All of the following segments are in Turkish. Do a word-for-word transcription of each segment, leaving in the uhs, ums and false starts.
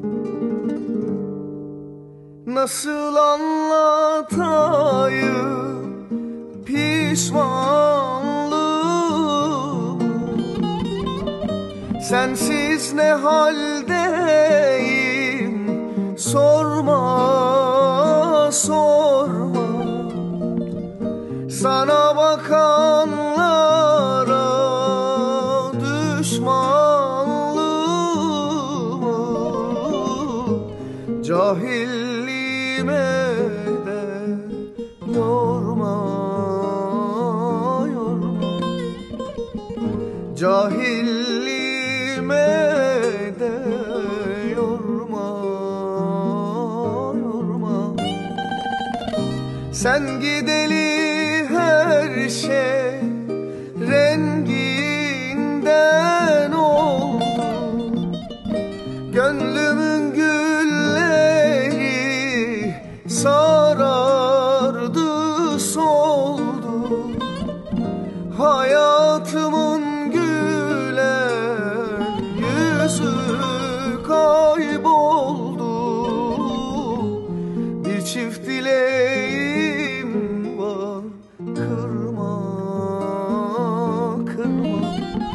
Nasıl anlatayım pişmanlığımı? Sensiz ne haldeyim sorma sorma. Sana bakanlara düşmanlığımı, cahilliğime de yorma yorma. Cahilliğime de yorma yorma. Sen gideli her şey renginden oldu. Gönlümün gülleri sarardı soldu. Hayatımın gülen yüzü kayboldu. Bir çift dileğim var, kırma kırma.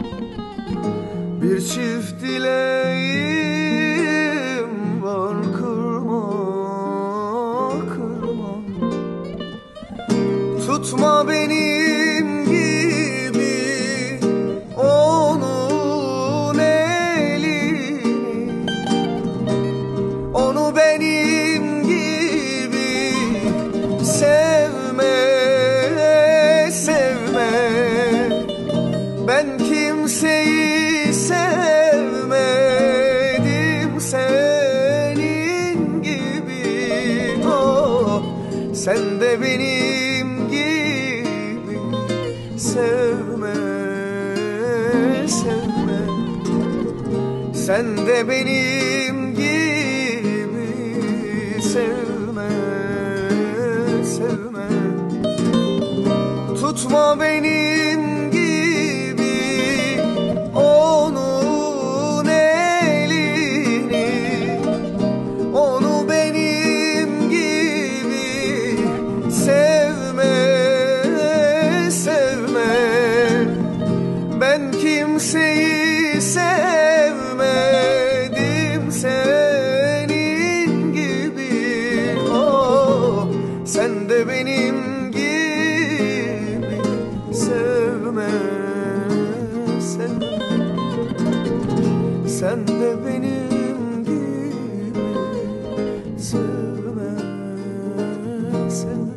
Bir çift dileğim var, kırma kırma. Tutma benim gibi onun elini, onu benim gibi sevme sevme. Ben kimseyi sevmedim senin gibi. Oh, sen de benim gibi sevme sevme. Sen de benim gibi sevme sevme. Tutma benim gibi onun elini, onu benim gibi sevme sevme. Ben kimseyi sevmedim senin gibi. Oh, sen de benim gibi sevme sevme. Sen de benim gibi sevme sevme.